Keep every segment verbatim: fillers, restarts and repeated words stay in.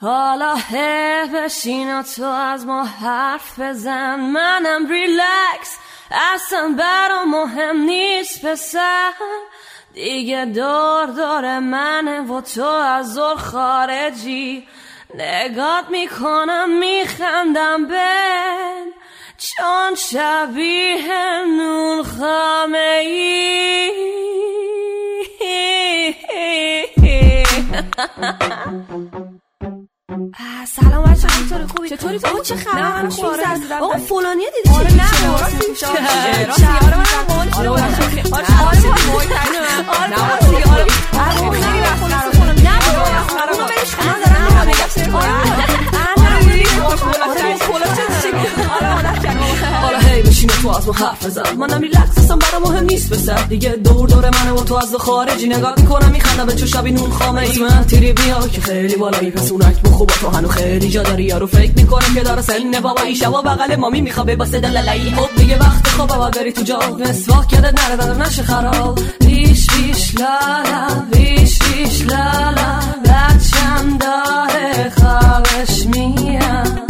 حالا هی بشین و تو از ما حرف بزن، منم ریلکس اصلا برام مهم نیست پسر. دیگه دور دور منه و تو از دور خارجی، نگات میکنم میخندم بن چون شبیه نون خامه ای. سلام بچه، چطوری؟ خوبی؟ چطوری تو؟ چه خبر؟ من خوب زدم. آقا فلانیه دیدی؟ آره نه راستی راستی آره من قول آره آره آره حالا هی بشین و تو از ما حرف بزن، منم ریلکس اصلا برام مهم نیست بسر. دیگه دور دور منه و تو از خارجی، نگاه میکنم میخندم به چه شبی نون خامه ای. من تیری بیا که خیلی بالایی، پس اونک بخو با تو هنو خیلی جا داری. یارو فکر میکنه که داره سن بابایی، شبا بغل مامی میخوابه با صدا لالایی. خب دیگه وقت خوابه باید بری تو جا، مسواک یادت نره دادم نشه خراب. بیش بیش لالا بیش بیش لالا، بچم داره خوابش میاد.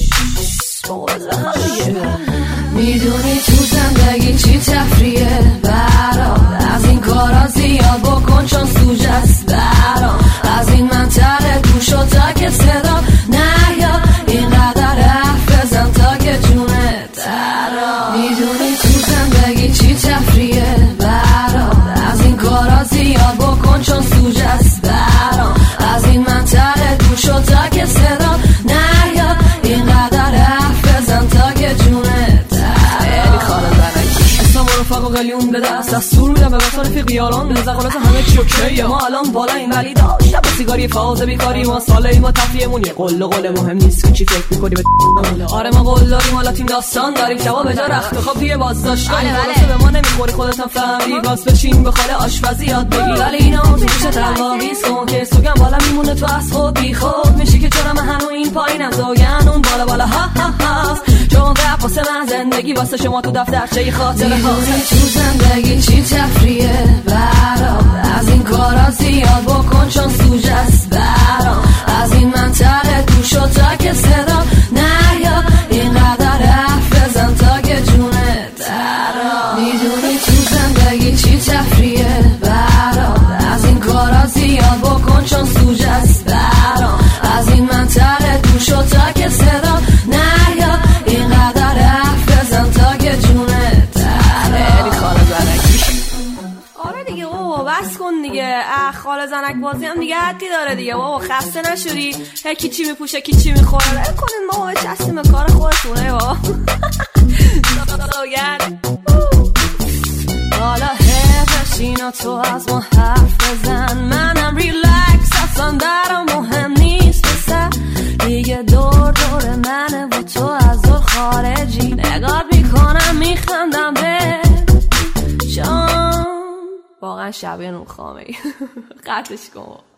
میدونی تو زندگی چی تفریه برام، از این کارا زیاد بکن چون سوژه است برام. از این منطقه گوش و تا که صدا نیا، اینقدر حرف بزن تا که جونه درام. میدونی تو زندگی چی تفریه برام، از این کارا زیاد بکن چون سوژه است برام. از این منطقه گوش و تا که صدا نیا، اینقدر حرف بزن تا که جونه خیلی خاله زنکی اسلام رفاق و قلیون به دست دستور میدم به بطور فیقی آلان. نزقالات همه چی اوکیه، ما الان بالا این ولی داشت شب سیگاری فاز بیکاری. ما ساله ما تفریمون یه قل و قل مهم نیست که چی فکر میکنی به آره ما قل داریم حالا تیم داستان داریم. شبا به جا رخت خواب توی بازداشتگاهی، خلاصه به ما نمیخوری خودت هم فهمی. باز بشین به خاله آشپزی یاد بگی، ولی اینا تو گوشه تقاویز کن که سوگم بالا میمونه تو از خود بی خود میشی که چرا من هنو این پایینم زوگن اون بالا بالا ها ها ها. چون رپ واسه من زندگی واسه شما تو دفترچه خاطره ها. تو زندگی چی تفریه برام، از این کارا زیاد بکن چون سوژه است برام. از این منطقه گوش و تا که صدا نیا، اینقدر حرف بزن تا که جونه درام. میدونی تو زندگی چی تفریه برام، از این کارا زیاد بکن چون سوژه است برام. از این منطقه گوش و تا که صدا نیا، اینقدر حرف بزن تا که جونه درام. خاله زنکی آره دیگه بابا بس کن دیگه. اه خاله زنک بازی هم دیگه حدی داره دیگه بابا، خسته نشدی؟ کی چی میپوشه کی چی میخوره، ول کنین بابا بچستیم به کار خودتونه بابا. حالا هی بشین و تو از ما حرف بزن، منم ریلکس اصلا برام مهم نیست پسر. دیگه دور دور منه و تو از دور خارجی، نگاه میکنم میخندم به چون واقعا شبیه نون خامه ای. قطعش کن.